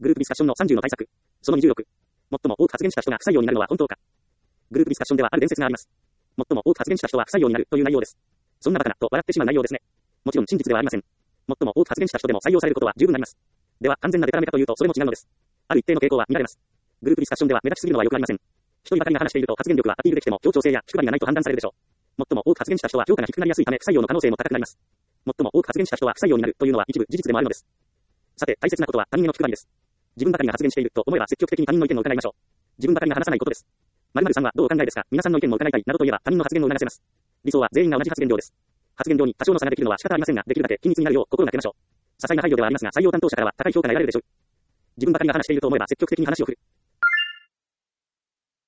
グループディスカッションの30の対策。その26。最も多く発言した人が不採用になるのは本当か。グループディスカッションではある伝説があります。最も多く発言した人は不採用になるという内容です。そんなバカなと笑ってしまう内容ですね。もちろん真実ではありません。最も多く発言した人でも採用されることは十分あります。では完全なデタラメかというとそれも違うのです。ある一定の傾向は見られます。グループディスカッションでは目立ちすぎるのはよくありません。一人ばかりが話していると発言力はアピールできても協調性や気配りがないと判断されるでしょう。最も多く発言した人は評価が低くなりやすいため不採用の可能性も高くなります。最も多く発言した人は不採用になるというのは一部事実でもあるのです。さて大切なことは他人への気配りです。自分ばかりが発言していると思えば積極的に他人の意見を伺いましょう。自分ばかりが話さないことです。〇〇さんはどうお考えですか。皆さんの意見も伺いたいなどと言えば他人の発言を促せます。理想は全員が同じ発言量です。発言量に多少の差ができるのは仕方ありませんが、できるだけ均一になるよう心がけましょう。些細な配慮ではありますが、採用担当者からは高い評価が得られるでしょう。自分ばかりが話していると思えば積極的に話を振る。